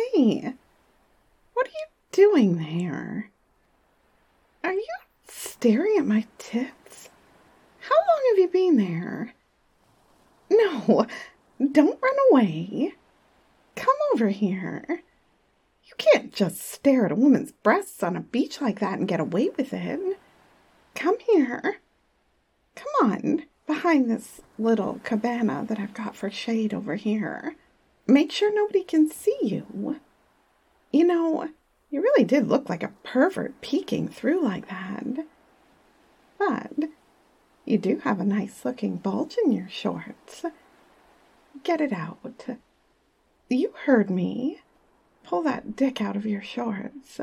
Hey, what are you doing there? Are you staring at my tits? How long have you been there? No, don't run away. Come over here. You can't just stare at a woman's breasts on a beach like that and get away with it. Come here. Come on, behind this little cabana that I've got for shade over here. Make sure nobody can see you. You know, you really did look like a pervert peeking through like that. But you do have a nice-looking bulge in your shorts. Get it out. You heard me. Pull that dick out of your shorts.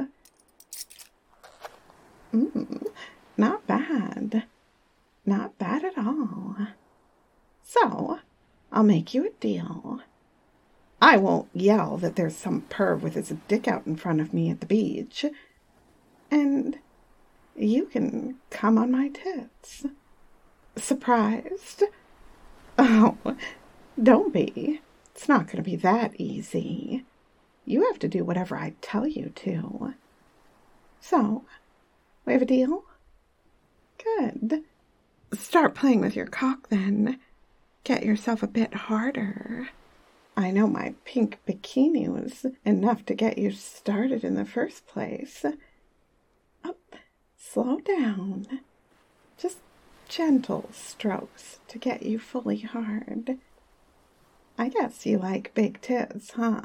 Not bad. Not bad at all. So, I'll make you a deal. I won't yell that there's some perv with his dick out in front of me at the beach. And you can come on my tits. Surprised? Oh, don't be. It's not going to be that easy. You have to do whatever I tell you to. So, we have a deal? Good. Start playing with your cock then. Get yourself a bit harder. I know my pink bikini was enough to get you started in the first place. Oh, slow down. Just gentle strokes to get you fully hard. I guess you like big tits, huh?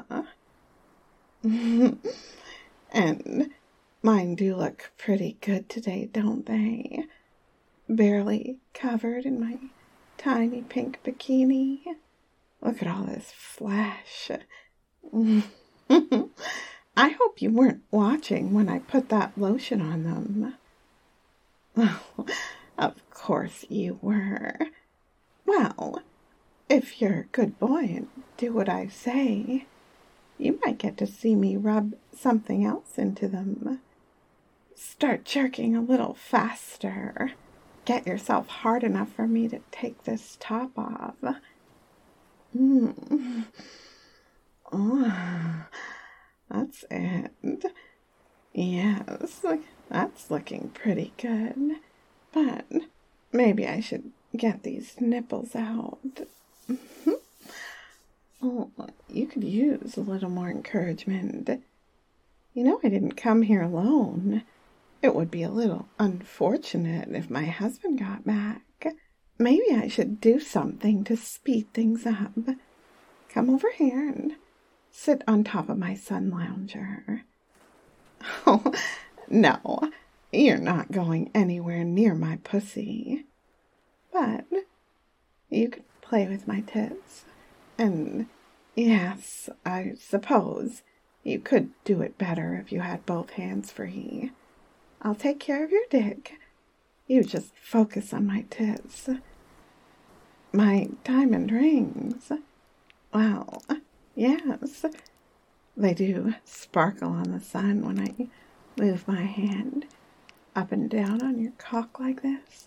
And mine do look pretty good today, don't they? Barely covered in my tiny pink bikini. Look at all this flash. I hope you weren't watching when I put that lotion on them. Oh, of course you were. Well, if you're a good boy and do what I say, you might get to see me rub something else into them. Start jerking a little faster. Get yourself hard enough for me to take this top off. Oh, that's it. Yes, that's looking pretty good. But maybe I should get these nipples out. Oh, you could use a little more encouragement. You know I didn't come here alone. It would be a little unfortunate if my husband got back. Maybe I should do something to speed things up. Come over here and sit on top of my sun lounger. Oh, no, you're not going anywhere near my pussy. But you could play with my tits. And yes, I suppose you could do it better if you had both hands free. I'll take care of your dick. You just focus on my tits. My diamond rings. Well, yes, they do sparkle on the sun when I move my hand up and down on your cock like this.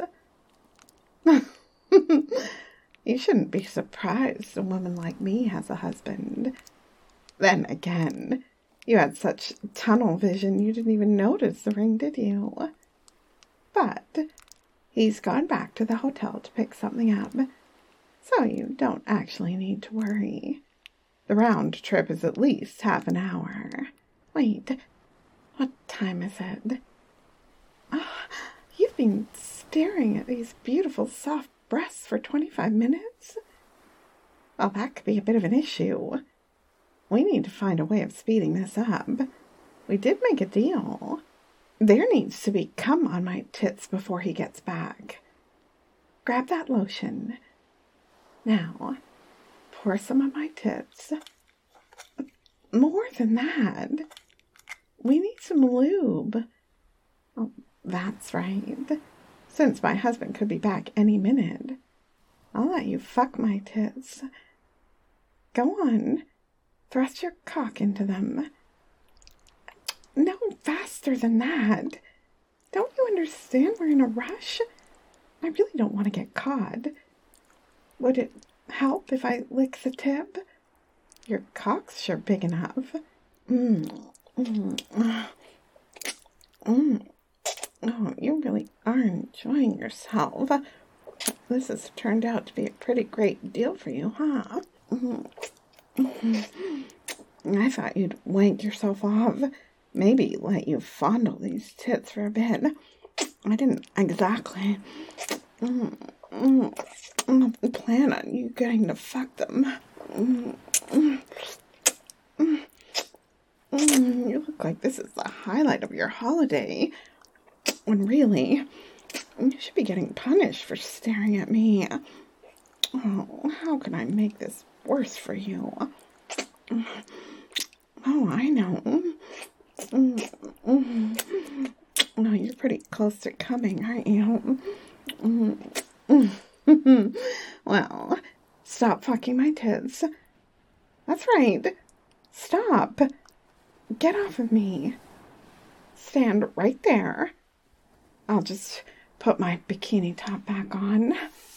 You shouldn't be surprised a woman like me has a husband. Then again, you had such tunnel vision you didn't even notice the ring, did you? But he's gone back to the hotel to pick something up, so you don't actually need to worry. The round trip is at least half an hour. Wait, what time is it? Oh, you've been staring at these beautiful soft breasts for 25 minutes? Well, that could be a bit of an issue. We need to find a way of speeding this up. We did make a deal. There needs to be cum on my tits before he gets back. Grab that lotion. Now, pour some on my tits. More than that. We need some lube. Oh, that's right. Since my husband could be back any minute, I'll let you fuck my tits. Go on. Thrust your cock into them. No, faster than that. Don't you understand we're in a rush? I really don't want to get caught. Would it help if I lick the tip? Your cock's sure big enough. Mm, mm, mm. Oh, you really are enjoying yourself. This has turned out to be a pretty great deal for you, huh? I thought you'd wank yourself off. Maybe let you fondle these tits for a bit. I didn't exactly plan on you getting to fuck them. You look like this is the highlight of your holiday, when really, you should be getting punished for staring at me. Oh, how can I make this worse for you? Oh, I know. Oh, you're pretty close to coming, aren't you? Well, stop fucking my tits. That's right. Stop. Get off of me. Stand right there. I'll just put my bikini top back on.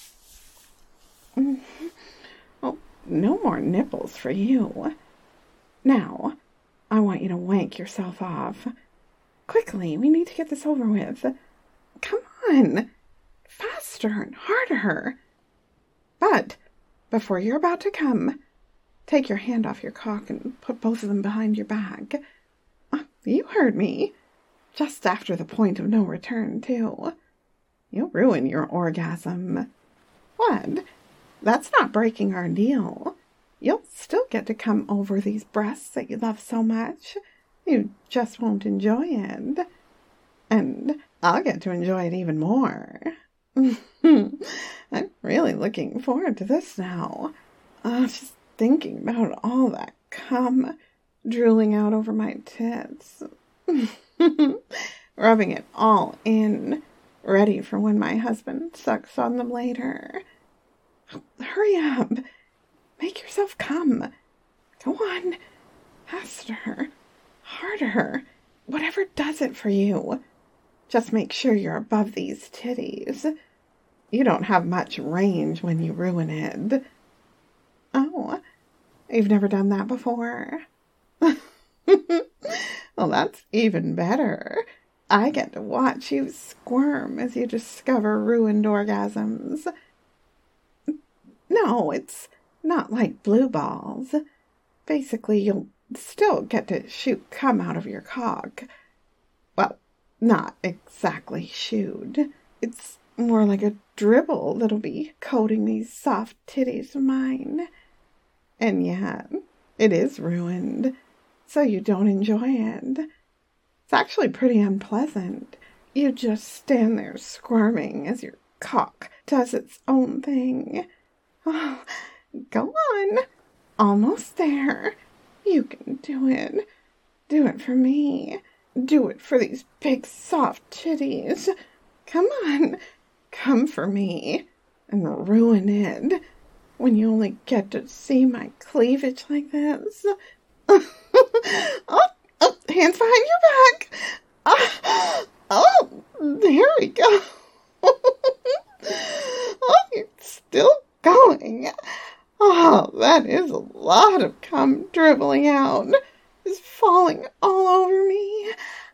Oh, no more nipples for you. Now, I want you to wank yourself off. Quickly, we need to get this over with. Come on. Faster and harder. But, before you're about to come, take your hand off your cock and put both of them behind your back. You heard me. Just after the point of no return, too. You'll ruin your orgasm. What? That's not breaking our deal. You'll still get to come over these breasts that you love so much. You just won't enjoy it. And I'll get to enjoy it even more. I'm really looking forward to this now. Just thinking about all that cum drooling out over my tits. Rubbing it all in, ready for when my husband sucks on them later. Hurry up. Make yourself come. Go on. Faster. Harder. Whatever does it for you. Just make sure you're above these titties. You don't have much range when you ruin it. Oh, you've never done that before? Well, that's even better. I get to watch you squirm as you discover ruined orgasms. No, it's not like blue balls. Basically, you'll still get to shoot cum out of your cock. Well, not exactly shoot. It's more like a dribble that'll be coating these soft titties of mine. And yet, it is ruined, so you don't enjoy it. It's actually pretty unpleasant. You just stand there squirming as your cock does its own thing. Oh, go on. Almost there. You can do it. Do it for me. Do it for these big soft titties. Come on. Come for me. And ruin it. When you only get to see my cleavage like this. Oh, hands behind your back. Oh, there we go. Oh, you're still going. Oh, that is a lot of cum dribbling out. It's falling all over me.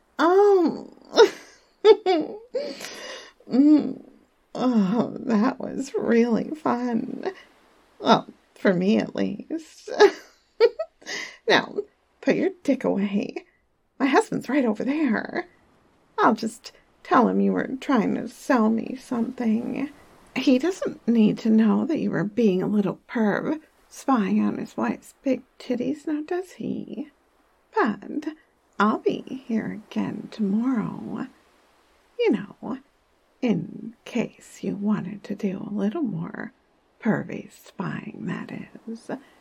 Oh, that was really fun. Well, for me at least. Now, put your dick away. My husband's right over there. I'll just tell him you were trying to sell me something. He doesn't need to know that you were being a little perv, spying on his wife's big titties, now does he? But I'll be here again tomorrow. You know, in case you wanted to do a little more pervy spying, that is.